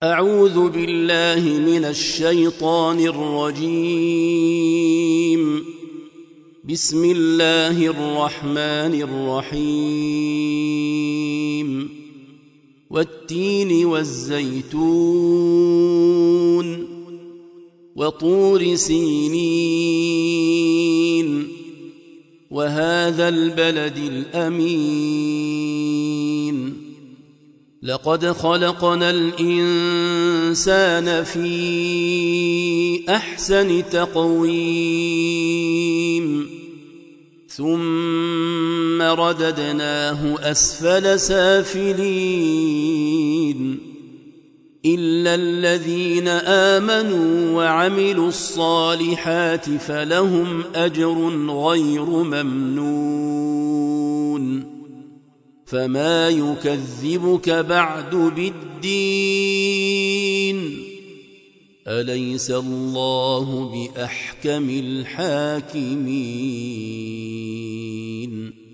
أعوذ بالله من الشيطان الرجيم. بسم الله الرحمن الرحيم. والتين والزيتون وطور سينين وهذا البلد الأمين. لقد خلقنا الإنسان في أحسن تقويم ثم رددناه أسفل سافلين إلا الذين آمنوا وعملوا الصالحات فلهم أجر غير ممنون. فما يكذبك بعد بالدين؟ أليس الله بأحكم الحاكمين؟